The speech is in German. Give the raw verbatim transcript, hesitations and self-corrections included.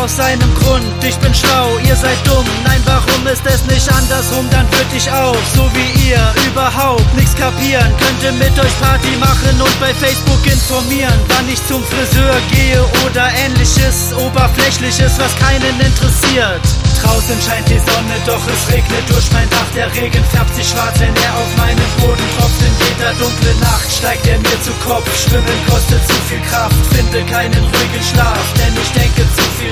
aus seinem Grund. Ich bin schlau, ihr seid dumm. Nein, warum ist es nicht andersrum? Dann würd ich auch, so wie ihr, überhaupt nichts kapieren. Könnte mit euch Party machen und bei Facebook informieren, wann ich zum Friseur gehe oder ähnliches Oberflächliches, was keinen interessiert. Draußen scheint die Sonne, doch es regnet durch mein Dach. Der Regen färbt sich schwarz, wenn er auf meinen Boden tropft. In jeder dunklen Nacht steigt er mir zu Kopf. Schwimmen kostet zu viel Kraft, finde keinen ruhigen Schlaf, denn ich denke zu viel